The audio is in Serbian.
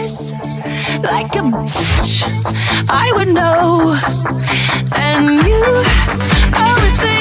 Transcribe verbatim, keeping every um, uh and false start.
dress like a bitch, I would know. And you are a thing